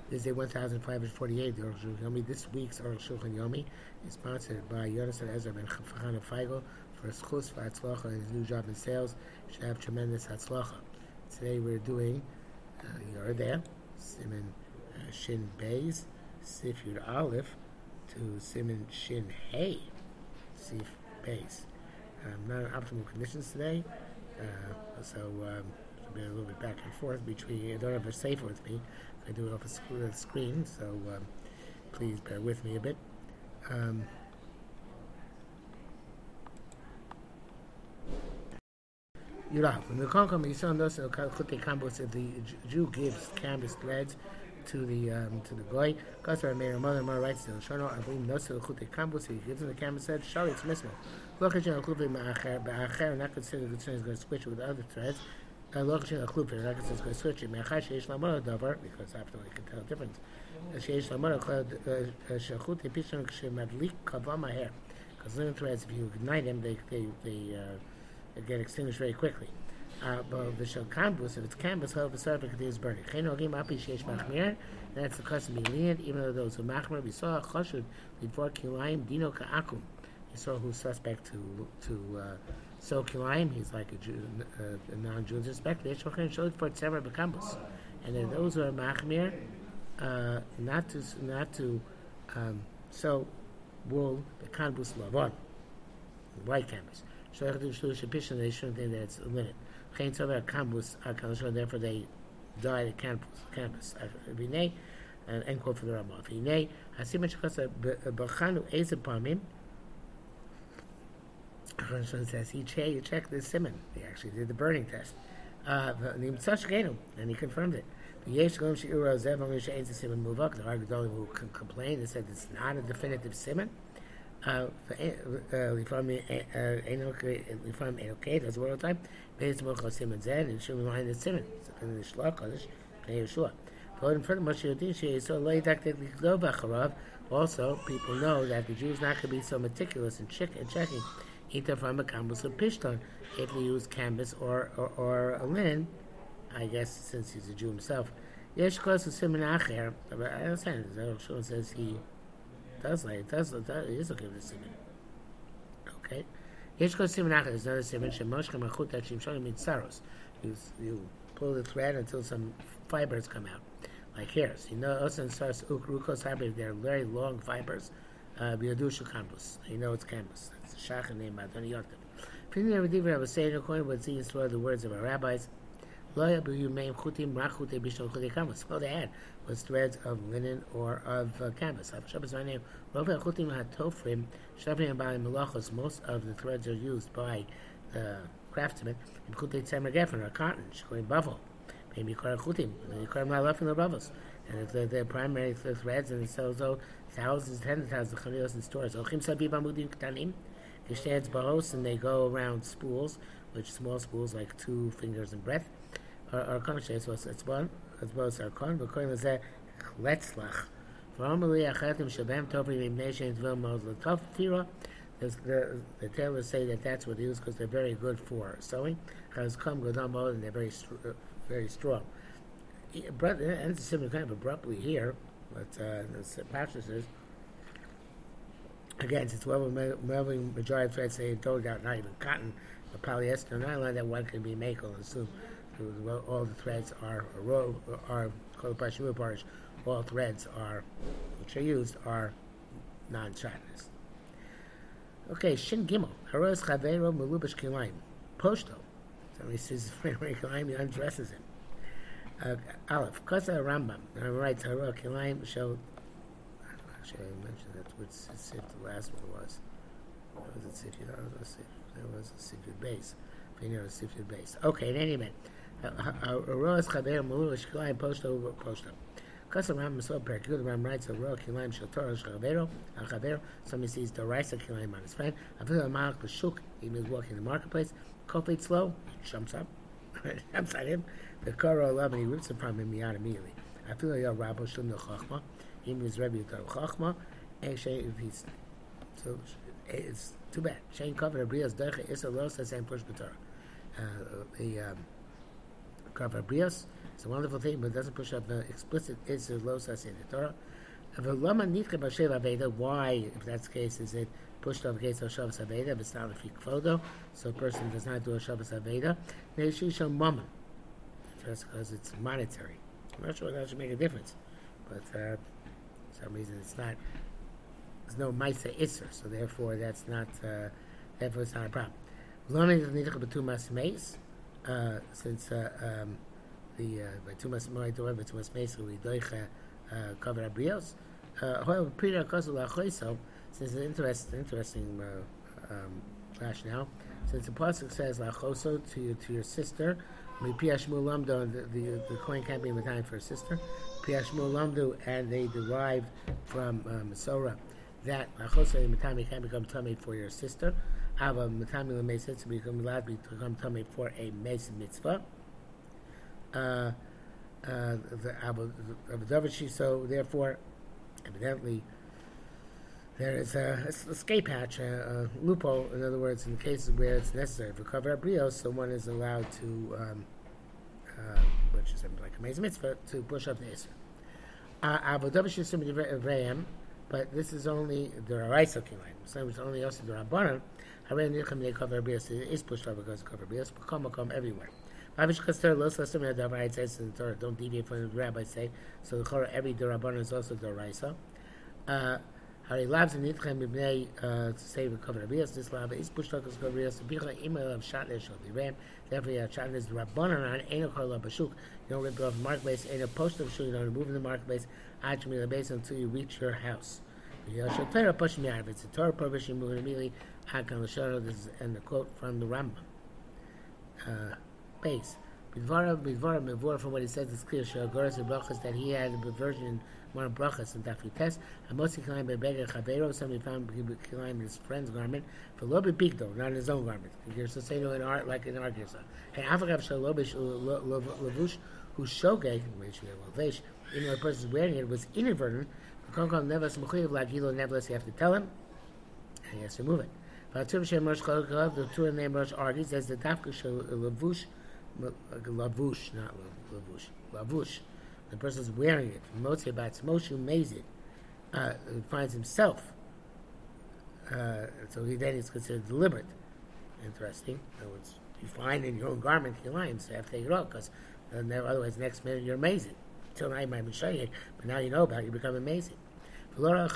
This is day 1548. The Aruch Shulchan Yomi. This week's Aruch Shulchan Yomi is sponsored by Yonasan Ezra ben Chana Feigl for his chus v'atzlacha and his new job in sales. He should have tremendous hatzlacha. Today we're doing Yordeh, Siman Shin Beis, Sif Yud Aleph, to Siman Shin Hey, Sif Beis. Not in optimal conditions today, so I've been a little bit back and forth between. I don't have a safer with me. I do it off the screen, so please bear with me a bit. Yurav, when the Konkom Yisrael knows that the Jew gives canvas threads to the goy. Kasar made her mother writes to the Shono. I believe knows the Chute Kambus. He gives him the canvas thread. Shari, it's mismo. Look at you, Ba'acher, not considered the thread is going to switch with other threads. Look at you, Klubin, not considered going to switch it. Me'achar sheish lamor davar, because after all you can tell the difference. Sheish lamor shachut epishon shemadlik kavama hair. Because linen threads, if you ignite them, they get extinguished very quickly. But the shel canvas, if it's canvas, however, the continues burning. And that's the custom being lenient, even though those who machmer, we saw a chashud before kilayim dino ka'akum. We saw who's suspect to sow kilayim. He's like a Jew, a non-Jew suspect. They showed for sever becampus, and then those who are machmer, not to sow wool, the canvas lavon, white canvas. They shouldn't think that it's linen. Therefore they dye the canvas. And end quote for the Ramah. Says he checked the simon. He actually did the burning test. And he confirmed it. The Argudoli who complained and said it's not a definitive simon. That's the word of time. Based on Simon Zed and Shimon behind the Simon. In the Shlach Kodesh, Yeshua. But in front of Moshe Yodin, so also people know that the Jew is not going to be so meticulous in checking either from a canvas or pishton if they use canvas or a linen. I guess since he's a Jew himself. Yesh Kos Simon Acher. I understand. Shimon says he does like it is okay with the simon. Okay. Yesh Kos Simon Acher is another simon. Shemoshchem Achut that Shimshon means saros. You pull the thread until some fibers come out, like hairs. You know, also in Saros Rukos Habib, they're very long fibers. Biyadushu Campus. You know it's canvas. That's the Shach name by Tony Yotiv. Pini Rediver, I was saying, according to what seems to the words of our rabbis, all they had was threads of linen or of canvas. Most of the threads are used by the craftsmen in or cotton, buffalo. Maybe and if they're primary threads and it sells thousands, tens of thousands of chanios in stores. They stand bahos and they go around spools, which small spools like 2 fingers in breadth. Or conscious was it's one as well as our con, but according to that letzlach. For Amelie Achatim Shabam Topri Nation Vilmos Latofira, the tailors say that that's what they use because they're very good for sewing. Because come godamo and they're very strong. But and it's similar kind of abruptly here, but the pastor says again, since overwhelming majority of threads say told out not even cotton, but polyester, nylon, that one can be make or assume. All the threads are called Pashua Barish. All threads which are used are non-shotness. Okay, Shin Gimel. Haros Chavero Melubash Kilayim. Poshto. So he says, Kilayim, he undresses him. Aleph. Kosa Rambam. Writes, Haro Kilayim show. Actually, I mentioned that which Sif the last one was. What was it, Sif? There was a Sifid base. Sifid base. Okay, in any event. Aroas Chaver Melubash Kilayim Poshto. Kasam Ram so Perkul Ram writes a royal kilayim shel Torah Chavero al Chavero. Somebody sees the Raisa kilayim on his friend. Afilu Malach b'Shuk. He was walking in the marketplace. Kofit slow. He jumps up. Jumps at him. The Karo love and he rips it from him immediately. Afilu Yal Rabbo Shum Chachma. He was Rebbe Yudar Chachma. And so it's too bad. Shane covered Abriya's Derech Issa Lo says and push the Torah. The cover brios. It's a wonderful thing, but it doesn't push up the explicit Isser Lo Sas in the Torah. Why, if that's the case, is it pushed up against Shabbos Aveda? If it's not a Fikvodo, so a person does not do a Shabbos Aveda, they should show Mammon. Just because it's monetary. I'm not sure that should make a difference. But for some reason it's not, there's no Maisa Isser, so therefore that's not, therefore it's not a problem. Since the Tumas Moed Tumas Mesa we doicha cover abrios. However, Peter Kosul Lachoiso, since it's an interesting rationale. Since the pasuk says Lachoso to your sister, Piashmu Lamdo, the coin can't be Matayim for a sister. Piashmu Lamdo, and they derived from Masorah that Lachoso and Matayim can't become tummy for your sister. Ava Matayim Lamesa to become allowed to become tummy for a Mesa mitzvah. So therefore, evidently, there is a escape hatch, a loophole. In other words, in the cases where it's necessary for cover abrios, so one is allowed to, which is like a mezz mitzvah, to push up the iser. But this is only the Raisa Kilayim. So it's only also the Rabbanan. It is pushed up because of cover abrios, but come everywhere. It says in the Torah, don't deviate from what the rabbis say. So every Rabbanan is also the Raisa. Hari labs and nitchem ibnei to save the cover of Rios. This lab is pushed up as cover of Rios. Bicha email of shatner shall be ram. Therefore, shatner is Rabbanan on ain't a kol bashuk. You don't rip off the marketplace. Ain't a post of shuk. You don't remove in the marketplace. Achmi the base until you reach your house. Torah push me out. If it's a Torah prohibition, you move it immediately. Hakan l'shara. This is and the quote from the Rambam. Base. Before from what he says, it's clear. Shagoras and brachas that he had a perversion in one of brachas and Dafri Test. And mostly Kilayim by Beggar Chavero. Somebody found Kilayim in his friend's garment. For Lobi Bigdo, not in his own garment. You're supposed to say no in art like in art Girsa. And Afagav Shalobish Lavush, who Shogeg, which Lavesh, even though the person is wearing it, was inadvertent. Konkon Nevas Mechuyev Lagilo, nevertheless, you have to tell him, and he has to move it. But the Torah name Rosh argues as the Dafka Lavush. Lavush, not lavush. Lavush. The person is wearing it. Moshe Batz Moshe Mazid finds himself. So he then is considered deliberate. Interesting. In other words, you find in your own garment your lines, so you have to take it off because otherwise next minute you're amazing. Until now you might be showing it, but now you know about it, you become amazing. Lavush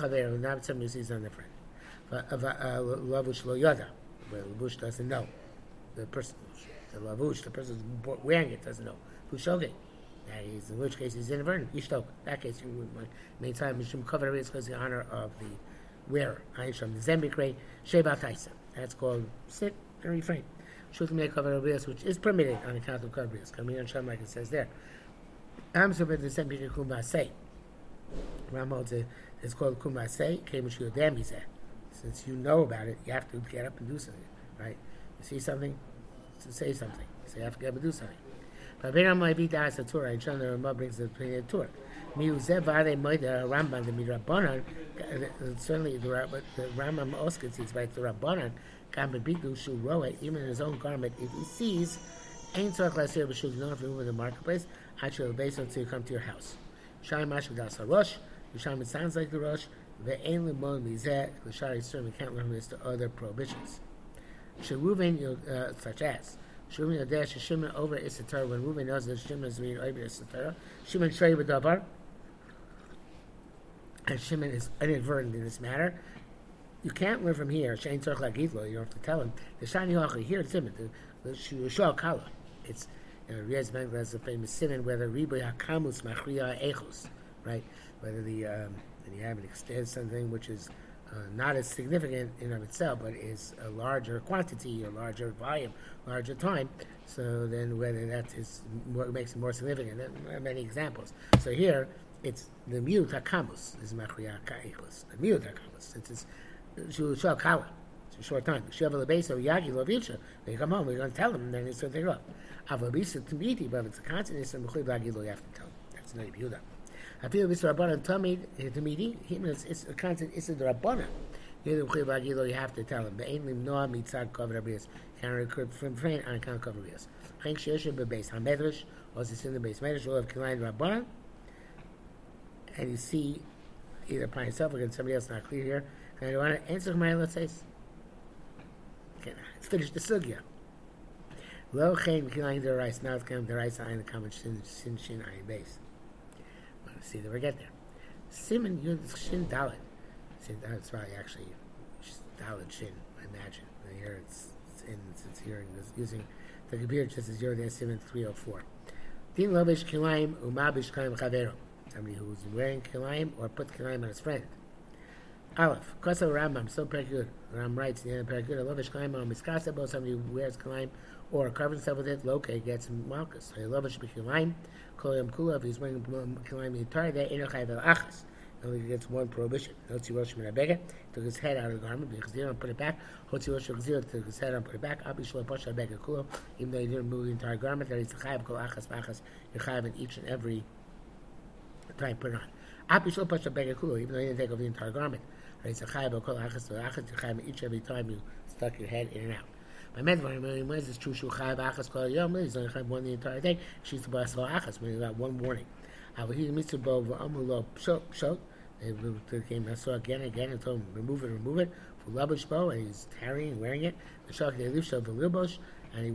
lo yada. Well, Lavush doesn't know. The person. The lavush, the person who's wearing it doesn't know. Fushoge. In which case he's inadvertent. Yishtok. In that case, you would many times Mishum cover it because the honor of the wearer. Aisham the Zembikre Sheba Taisa. That's called sit and refrain. Shukim may cover which is permitted on account of coverbias. Coming on Shem like it says there. Amsov the Zembikre Kumbase. Ramod it's called Kumbase. Kamish Yodam he said. Since you know about it, you have to get up and do something. Right? You see something? To say something, so you have to get up and do something. But Abraham might be that's a Torah, and Shana Ramah brings the opinion of Torah. Miuzevade Moida Ramban the Midrabanan, certainly the Rambam also sees by the Rabbanan, Kambidu Shu Roa, even in his own garment, if he sees, ain't so class here, but should not remove in the marketplace, actually base until you come to your house. Shai Mashu Das Rosh, Yisham it sounds like the Rosh, the Ain Limon Mizeh, the Shari certainly can't learn this to other prohibitions. Sheruven, such as Sheruven Yodesh Shimon over Issachar when Ruven knows that Shimon is reading over Issachar. Shimon Shrei B'Davar, and Shimon is inadvertent in this matter. You can't learn from here. Shein Tzorch Lagidlo. You don't have to tell him. The Shani Hochi here, Simon, the Shushal Kala. It's Riaz Mengler has a famous Simon whether Riboy Hakamus Machriya Echos, right? Whether the and you have an extend something which is not as significant in of itself, but is a larger quantity or larger volume, larger time. So then, whether that is what makes it more significant, there are many examples. So here, it's the mute hakamus is machriya kaichus. The mute hakamus. It's shul kala. It's a short time. Shavel beso yagi lovicha. They come home. We're going to tell them, and then it's going to take it off. Avabisa tamidi, but if it's a constant, it's a mechuyev lagi lo. You have to tell them. That's not Yehuda. I feel this Rabbanan Tamidi, it's a constant, it's a Rabbanan. You have to tell him. You can't Karen could from frame on account of coverias. Hank Shesha base Hamedrash, also seen the base Medrash, will have Kilain Rabbanan, and you see either by yourself or against somebody else not clear here. Can I want to answer my let's say? Okay, let's finish the sugya. Lo Chain Kilain the rice, now it's coming the rice in the comment Shin Ayin base. Let's see that we get there. Simon Yud Shin Dalit. That's probably actually Dalit Shin, I imagine. Here it's here using the computer just as you're there, Simon 304. Din Lobish Kilaim Umabish Kaim Chavero. Somebody who's wearing Kilaim or put Kilaim on his friend. Aleph. Kosa Rambam, so Perkud. Ram writes in the end of Perkud, Lobish Kilaim on Miskasabo, somebody who wears Kilaim or covers himself with it, Loke gets Malchus. So Lobish Kilaim, Kolayam Kula, if he's wearing Kilaim the entire day, Enochai Vel Achas. Only gets one prohibition. Hotzi Rosh Minabega, took his head out of the garment, because he didn't put it back. Hotzi Rosh Chazir took his head out and put it back. Abi Shlo Posha Bega Kulo, even though he didn't remove the entire garment, that he's the Chayav Kol Achas Vachas, you're Chayav in each and every time put it on. Abi Shlo Posha Bega Kulo, even though he didn't take off the entire garment, that he's the Chayav Kol Achas Vachas, you're Chayav in each and every time you stuck your head in and out. My medvar, when it's true, Shu Chayav Achas Kol Yom, he's only Chayav one the entire day. She's the Bas Val Achas, when he got one warning. He Mitzvah Bo V'Amulo Pshot. They came and saw again and told him, remove it. For Labush Bo, and he's carrying, wearing it. The Shach they live for Libosh, and he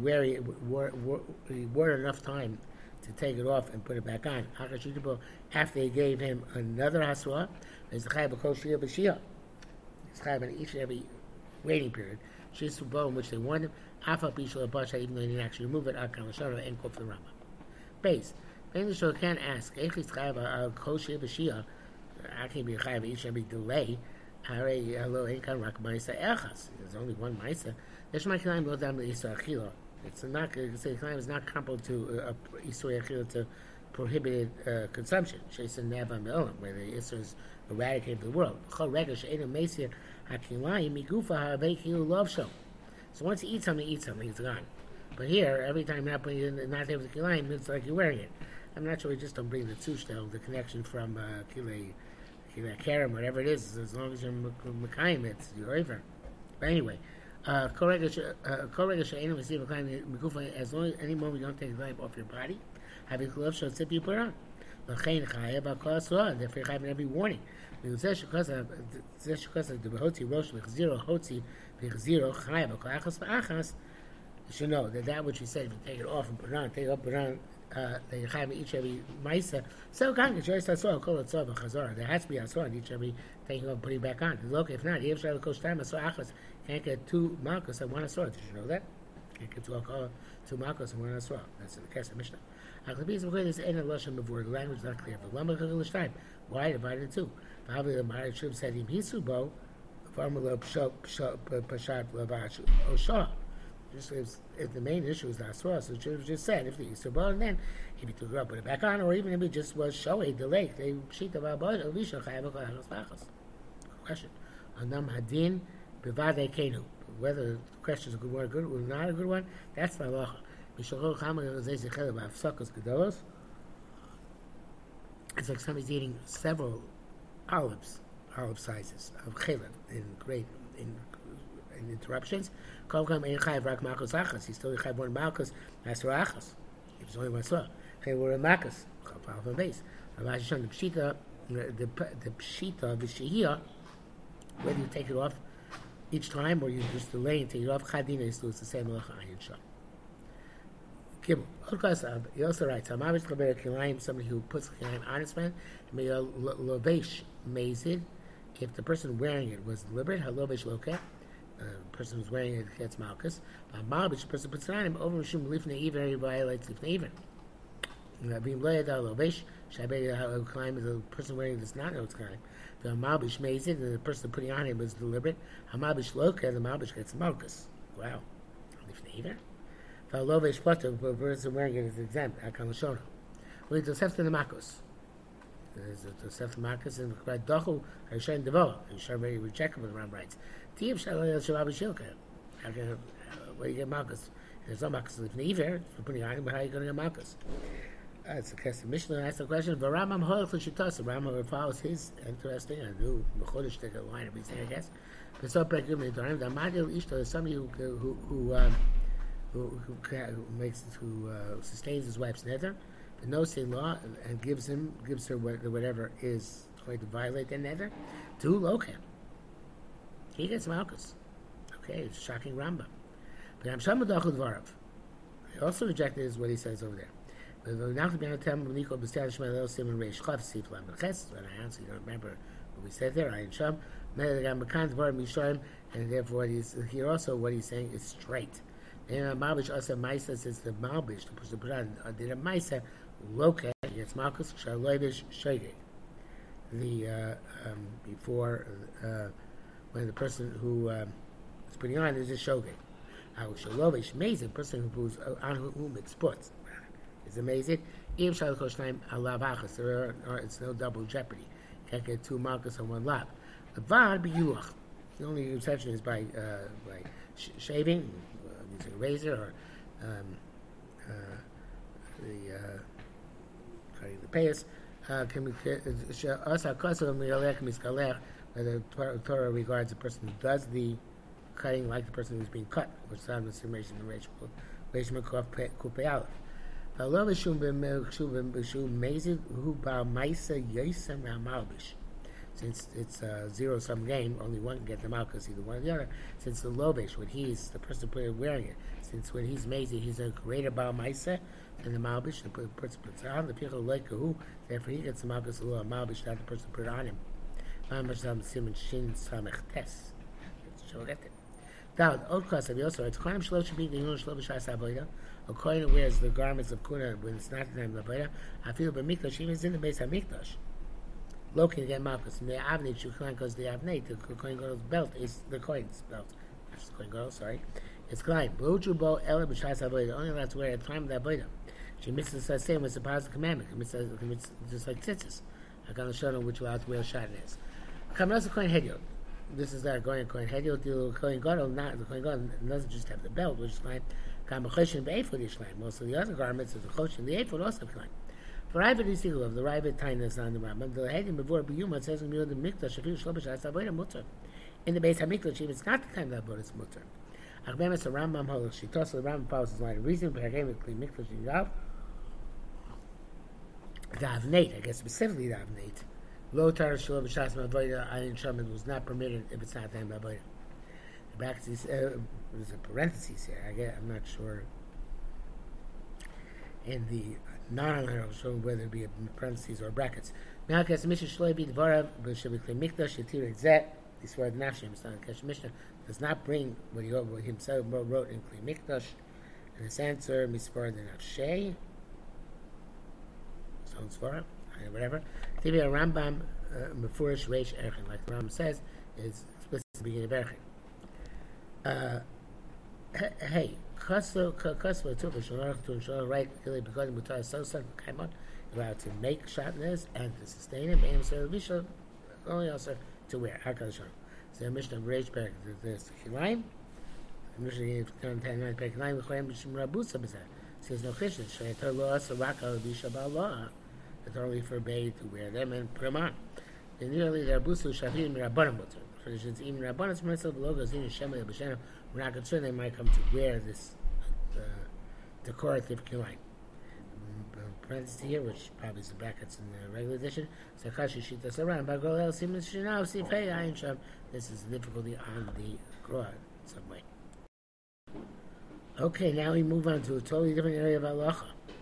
wore enough time to take it off and put it back on. After he gave him another Hasra, there's the Chayab Kol Shia B'Shia. It's Chayab in each and every waiting period. She's Bo in which they warned him. Afa Bishul Basha, even though he didn't actually remove it, Akam Shara and Kof the Rama. Base. Ben Lishol can ask, Echis Chayab Kol Shia B'Shia. I can't be a chayav each every delay. There's only one ma'isa. There's my kilaim go down to isur achila. It's not. Say kilaim is not comparable to isur achila to prohibited consumption. Sheisa neva me'olam, where the isur is eradicated from the world. Chol rega she'ena meisir hakilaim migufa ha'avei kilu love show. So once you eat something, it's gone. But here, every time you're not putting it in, not there with the kilaim, it's like you're wearing it. I'm not sure we just don't bring the tzushtel, the connection from Kile Kerem, whatever it is, as long as you're Mekayim, it's your over. But anyway, as long as any moment you don't take the life off your body, having glove should tip you put on. Therefore, you're having every warning. You should know that which you said, if you take it off and put it on, that you have each every ma'isa. So there has to be asor on each every taking off and putting back on. Look, if not, you can't get two malchus and one asor. Did you know that? You can't get two malchus and one asor. That's in the Kesef Mishnah. This ain't a lashon before the language is not clear. But why divided in two? Probably the Maharaj said him hisubo, formula pashat lavash osha. Just if the main issue is the asura, so it should have just said if the Yisrael, and then if he took it up, put it back on, or even if it just was showing delay, they sheet of Abba, Elisha Chayav Chayavos Bachas. Question: Anam Hadin Bivade Kenu. Whether the question is a good one or not a good one, that's the halacha. Mishachol Chama Zezechel B'Afsakas Gedolos. It's like somebody's eating several olive sizes of chaylev in interruptions. He's still chayv one malchus. That's rachas. If it's only one surah, chayv one malchus. Chayv on base. The pshita, the shehiyah, whether you take it off each time or you just delay and take it off, chadina is the same malacha ayin shah. Gimel. He also writes, somebody who puts kilayim on his friend, lovesh mezid. If the person wearing it was deliberate, halovesh lokeh. The person who's wearing it gets malchus. Malbish, the person puts it on him, over Mishum Lifnei Even, he violates Lifnei Even. Being Loyad Lovesh, Shabbat Kalim, the person wearing it does not know it's Kalim. The Malbish makes it, and the person putting on him is deliberate. Malbish Loka, the Malbish gets malchus. Wow. Lifnei Even? The Lovesh Potter, the person wearing it is exempt. Akam Lashona. Well, it's Tosefta Namakos. There's a Tosefta Namakos, and the Dochu, Harshen Devo, and Shabbat rejected what the Ram writes. Where you get malchus? There's no malchus if neither for putting on him, but how are you going to get malchus? It's a Kesef Mishnah asked the question. Varamam hoich l'shitas. Varamam follows his interesting and new mechodesh take a line every day, I guess. But so pregnant during the madil ishto is somebody who who sustains his wife's nether, but no sin law, and gives her whatever is going to violate the nether, to Lokam. He gets Malchus. Okay, it's shocking Rambam. But I'm Shamadachud Varav. I also rejected is what he says over there. But now to be able to tell him, when I answer, you don't remember what we said there. I am Sham, and therefore here also what he's saying is straight. And Malbish also Maisa says the Malbish, the person put on did a Maisa, Loka, gets Malchus, Shaloibish, Shogeg. The before when the person who is putting on is a Shogeg. Shalovish, amazing person who's on whom it sports. It's amazing. It's no double jeopardy. Can't get two Malchus on one lap. The only exception is by shaving, using a razor, or cutting the payas. The Torah regards a person who does the cutting like the person who's being cut, which is on the summation of Reish Kupe Aleph. Since it's a zero-sum game, only one can get the Malchus, either one or the other. Since the Lobish, when he's the person wearing it, since when he's Mezi, he's a greater Baal Maisa than the Malbish, and puts on the Pichel Leikahu, therefore he gets the Malchus, the law of Malbish, not the person put it on him. Now, old class of also, it's Kohen Shlosh be the Yun Shlosh Shas Avoda. A Kohen wears the garments of Kuna when it's not the name of Avoda. I feel B'Mikdash, even in the base of Mikdash. Loki again Malchus. And the Avnei Shuklan goes the Avnei. The Kohen Gadol's belt is the Kohen's belt. That's the Kohen Gadol, sorry. It's Klein. B'Ujubo Ela B'Shas Avoda. Only allowed to wear at the time of the Avoda. She misses the same as the positive commandment. It's just like tzitzis. I got to show them which allowed to wear shatnez. Kamaras the Kohen Hediot. This is our going Kohen Hediot. The Kohen Gadol, not the Kohen Gadol doesn't just have the belt, which is fine. Kamachoshin be'efod yishleim. Most of the other garments of the choshin, the efod also fine. For Ravid Yisigul of the Ravid Tainus on the Rambam, the Hedim before Biyuma says in the Mikdash, Shafiu Shlobish Asavoida Mutter. In the base of Mikdash, if it's not the time that about it's Mutter. Achbemes the Rambam Holach, she tosses the Rambam follows his line of reason, but academically Mikdash Yigav. The Avnate, I guess specifically the Avnate. Low Tar Shlobish Asavoida, Ayin Shaman was not permitted if it's not the time Avoida. The brackets, there's a parenthesis here, I'm not sure. In the non-literal, so whether it be parentheses or brackets. Now, Kes Mishnah Shloi be Dvarav, B'Shavik Mikdash Yetir Zet. This word Nafshim, Kes Mishnah does not bring what he himself wrote in Kli Mikdash. And his answer, Misvar the Nafshay. Sounds Svara, whatever. Tibi a Rambam Mefurish Reish Erchen, like the Rambam says, is explicit at the beginning of Erchen. Hey, Kasva took a Shalach to ensure right because Mutar so son Kaimon allowed to make shatnez and to sustain him, and so Visha only also to wear Hakashon. So the Mishnah of Reish Berg, there's Kilaim, the Mishnah gave 10 Berg Kilaim, the Choyam Bishim Rabusa Bizar. Says no Christian, Shayat Lo Asa Raka Visha Ba'Allah. It's only forbade to wear them and put them on. And nearly the Rabusu Shavim Rabbanam Mutar. Traditions even Rabbanam Smerzel Logos in Shema B'Shem. We're not concerned they might come to wear this decorative kilaim. Parenthesis here, which probably is the brackets in the regular edition. This is the difficulty on the Quran in some way. Okay, now we move on to a totally different area of halacha.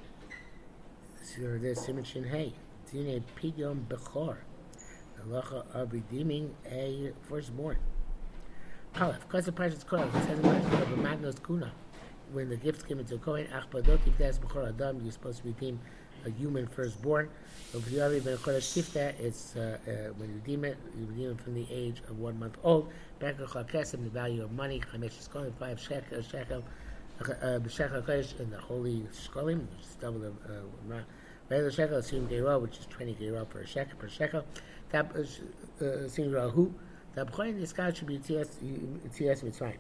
So there's Siman Shin Hey, Dine Pidyon Bechor, the halacha of redeeming a firstborn. Aleph, because the precious Korah, it says in the Magnos Kuna, when the gifts given to Kohen, you're supposed to redeem a human firstborn. So if you already been it's when you redeem it from the age of 1 month old. Back the value of money, 5 shekel in the holy shkolim, which is double the regular shekel, assume gerah, which is 20 gerah per shekel. That is assume rahu. The B'choyin discard should be Tzias Mitzrayim.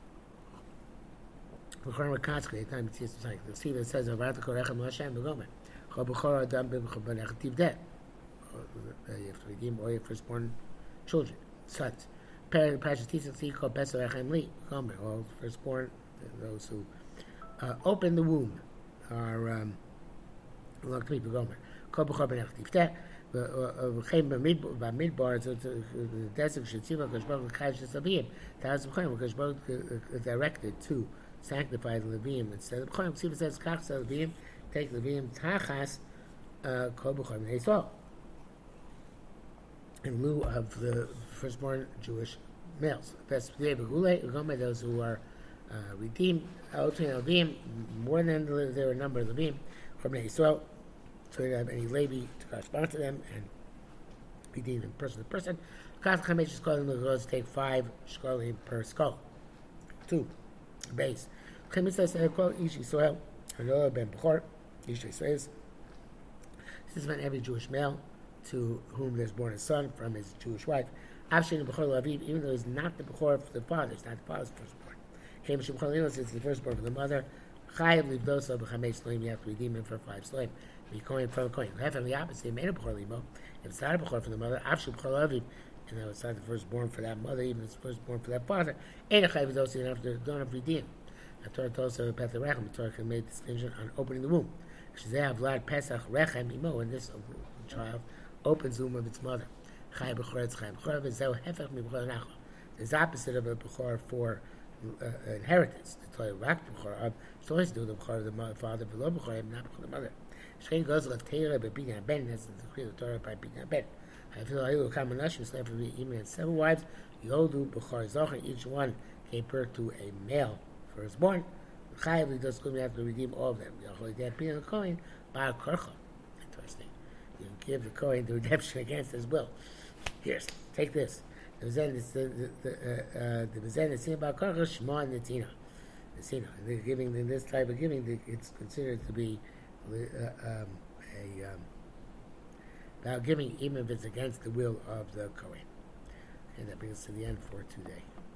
B'choyin Rekatskei, time Tzias Mitzrayim. The Siva says, Avarta Korechem L'Hashem B'gomen. Chol B'chor Adam B'B'B'Nech Tivdeh. You have to redeem all your firstborn children, sons. Parashas Tzias Tzvi Kol Pesach Echem Li. B'gomen. All firstborn, those who open the womb, or long people gomer. Kol b'chor b'nech tifteh. V'chein b'midbar, so the desert shetzima kashbav l'chayish l'savim. Taz b'choyim kashbav directed to sanctify the Levim instead of b'choyim. See, it says kach Levim, take Levim tachas kol b'chor b'nei Yisrael, in lieu of the firstborn Jewish males. Those who are redeemed, more than their number of Levim, from Yisrael, so you don't have any Levi to correspond to them and redeem them person to person. Take 5 shkolim per skull. 2 base. This is when every Jewish male to whom there's born a son from his Jewish wife, even though he's not the Bechor of the father, it's not the father's firstborn. It's the firstborn from the mother. You have to redeem him for 5 slaim. Be coin from a coin. The opposite, made a Bechor limo. If it's not a Bechor for the mother, and though it's not the firstborn for that mother, even if it's the firstborn for that father, you don't have to redeem. The Torah tells us about the Rechem. The Torah can make distinction on opening the womb. When this child opens the womb of its mother. It's the opposite of a Bechor for inheritance. The Torah rak Bechor so always do the Bechor of the father below Bechor, not Bechor of the mother. Shchein goes like Teira by Binyan Ben. That's the decree of the Torah by Binyan Ben. I feel like you come and Nashim slept with even 7 wives. Yodu Bechor Zocher. Each one gave birth to a male firstborn. Chayav does come have to redeem all of them. That being a coin by a korcha. Interesting. You give the coin the redemption against his will. Here, take this. The Bezen is seen about korcha Shema and Netina. They're giving in this type of giving. It's considered to be about giving, even if it's against the will of the Kohen. And that brings us to the end for today.